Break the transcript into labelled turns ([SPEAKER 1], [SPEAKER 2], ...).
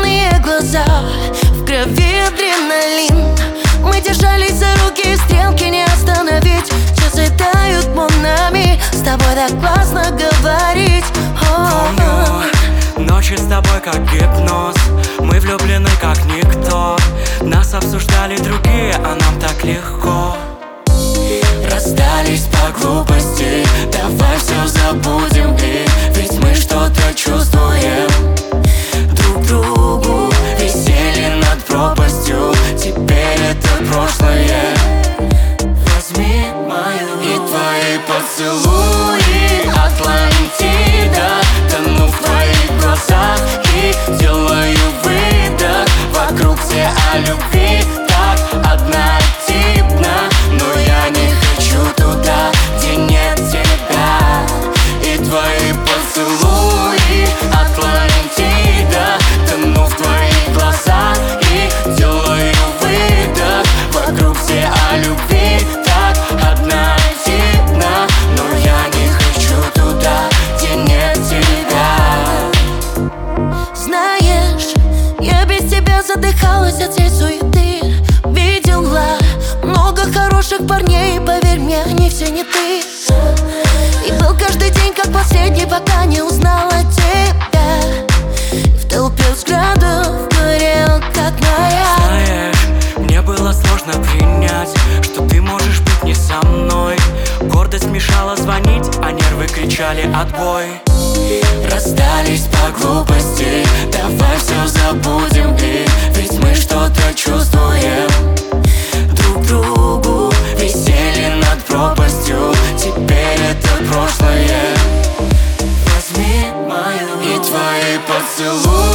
[SPEAKER 1] Черные глаза, в крови адреналин. Мы держались за руки, стрелки не остановить. Часы тают монами, с тобой так классно говорить.
[SPEAKER 2] Помню ночи с тобой как гипноз. Мы влюблены как никто. Нас обсуждали другие, а нам так легко.
[SPEAKER 3] Расстались по глупости, давай все забудем, ведь мы что-то чувствуем друг другу. Висели над пропастью, теперь это прошлое. Возьми мою и твои поцелуи, Атлантида. Тону в твоих глазах и делаю выдох. Вокруг все о любви так однотипно, но я не хочу туда, где нет тебя. И твои поцелуи, Атлантида. Тону в твоих глазах и делаю выдох. Вокруг все о любви так однотипно, но я не хочу туда, где нет тебя.
[SPEAKER 1] Знаешь, я без тебя задыхалась от всей суеты. Видела много хороших парней, поверь мне, они все не ты. И был каждый день как последний, пока не узнала тебя. И в толпе взглядов горел как моя.
[SPEAKER 2] Знаешь, мне было сложно принять, что ты можешь быть не со мной. Гордость мешала звонить, а нервы кричали отбой.
[SPEAKER 3] Расстались по глупости, давай все забудем, ведь мы что-то чувствуем друг другу. Висели над пропастью, теперь это прошлое. Возьми мою и твои поцелуи,